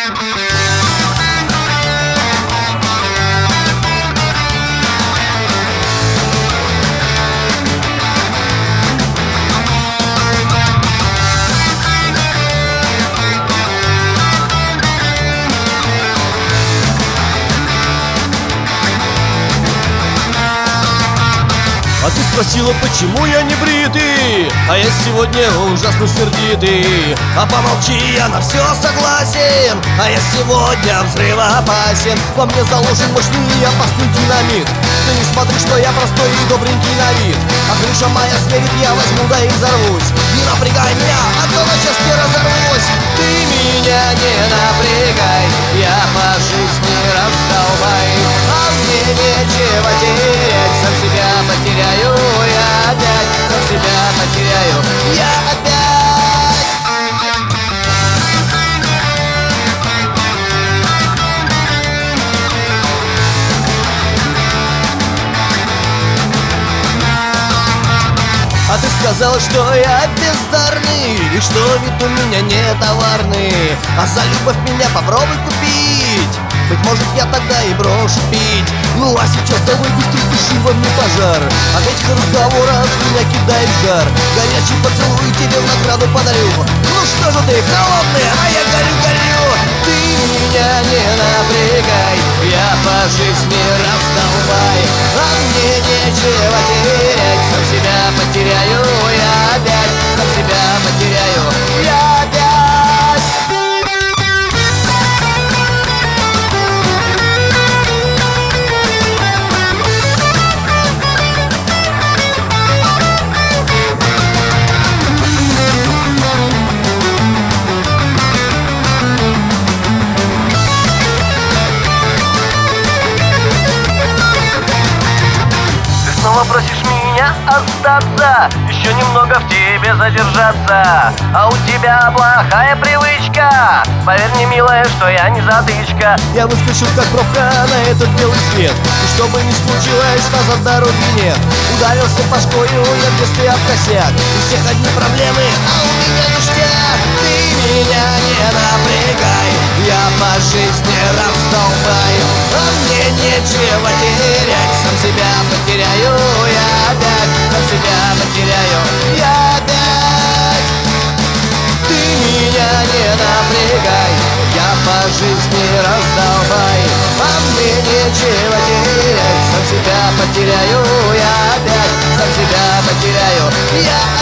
А ты спросила, почему я не бритый, а я сегодня ужасно сердитый. А помолчи, я на все согласен, а я сегодня взрывоопасен. Во мне заложен мощный и опасный динамит. Ты не смотри, что я простой и добренький на вид. А крыша моя сверит, я возьму да и взорвусь. Не напрягай меня, а то на части разорвусь. Ты меня не напрягай, я по жизни раздолбай. А мне нечего терять, сам себя потеряю я опять, сам себя потеряю я опять. А ты сказала, что я бездарный и что вид у меня не товарный. А за любовь меня попробуй купить, быть может, я тогда и брошу пить. Ну а сейчас давай быстрее туши во мне пожар. От этих разговоров меня кидает в жар. Горячий поцелуй тебе в награду подарю. Ну что же ты, холодный, а я горю. Ты меня не напрягай, я по жизни раздолбай. А мне нечего терять, сам себя потеряю я опять, сам себя потеряю я опять. Снова просишь меня остаться, еще немного в тебе задержаться. А у тебя плохая привычка, поверь мне, милая, что я не затычка. Я выскочил как пробка на этот белый свет, и что бы ни случилось, назад дороги нет. Ударился башкою я в детстве об косяк, у всех одни проблемы, а у меня ништяк. Ты меня не напрягай, я по жизни раздолбай. А мне нечего терять, сам себя потеряю я опять, сам себя потеряю я опять. Ты меня не напрягай, я по жизни раздолбай. А мне нечего терять, сам себя потеряю я опять, сам себя потеряю я опять.